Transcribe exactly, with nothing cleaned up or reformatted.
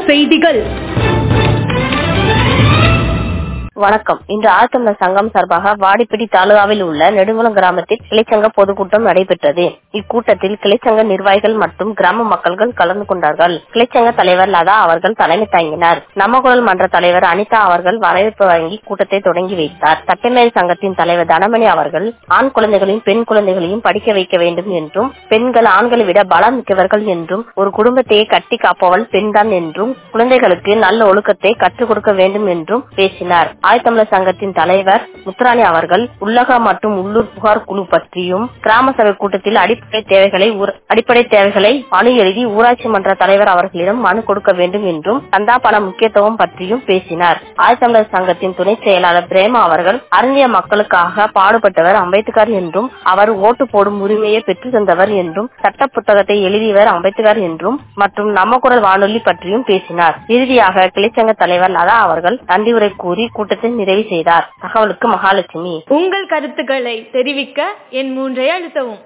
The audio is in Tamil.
செய்திகள். வணக்கம். இன்று ஆழ்த்தமிழர் சங்கம் சார்பாக வாடிப்பட்டி தாலுகாவில் உள்ள நெடுங்குளம் கிராமத்தில் கிளைச்சங்க பொதுக்கூட்டம் நடைபெற்றது. இக்கூட்டத்தில் கிளைச்சங்க நிர்வாகிகள் மற்றும் கிராம மக்கள்கள் கலந்து கொண்டார்கள். கிளைச்சங்க தலைவர் லதா அவர்கள் தலைமை தாங்கினார். நம்மகுரல் மன்ற தலைவர் அனிதா அவர்கள் வரவேற்பு வழங்கி கூட்டத்தை தொடங்கி வைத்தார். சட்டமேல் சங்கத்தின் தலைவர் தனமணி அவர்கள் ஆண் குழந்தைகளையும் பெண் குழந்தைகளையும் படிக்க வைக்க வேண்டும் என்றும், பெண்கள் ஆண்களை விட பலம் மிக்கவர்கள் என்றும், ஒரு குடும்பத்தையே கட்டி காப்பவள் பெண்தான் என்றும், குழந்தைகளுக்கு நல்ல ஒழுக்கத்தை கற்றுக் கொடுக்க வேண்டும் என்றும் பேசினார். ஆயத்தமிழர் சங்கத்தின் தலைவர் முத்துராணி அவர்கள் உள்ளக மற்றும் உள்ளூர் புகார் குழு பற்றியும், கிராம சபை கூட்டத்தில் அடிப்படை தேவைகளை அடிப்படை தேவைகளை மனு எழுதி ஊராட்சி மன்ற தலைவர் அவர்களிடம் மனு கொடுக்க வேண்டும் என்றும், சந்தா பண முக்கியத்துவம் பற்றியும் பேசினார். ஆயத்தமிழர் சங்கத்தின் துணை செயலாளர் பிரேமா அவர்கள் அருந்திய மக்களுக்காக பாடுபட்டவர் அம்பேத்கர் என்றும், அவர் ஓட்டு போடும் உரிமையை பெற்று தந்தவர் என்றும், சட்ட புத்தகத்தை எழுதியவர் அம்பேத்கர் என்றும் மற்றும் நம்ம குரல் வானொலி பற்றியும் பேசினார். இறுதியாக கிளைச்சங்க தலைவர் லதா அவர்கள் நன்றி உரை கூறி கூட்டத்தை நிறைவு செய்தார். தகவலுக்கு மகாலட்சுமி. உங்கள் கருத்துக்களை தெரிவிக்க என் மூன்றை அழுத்தவும்.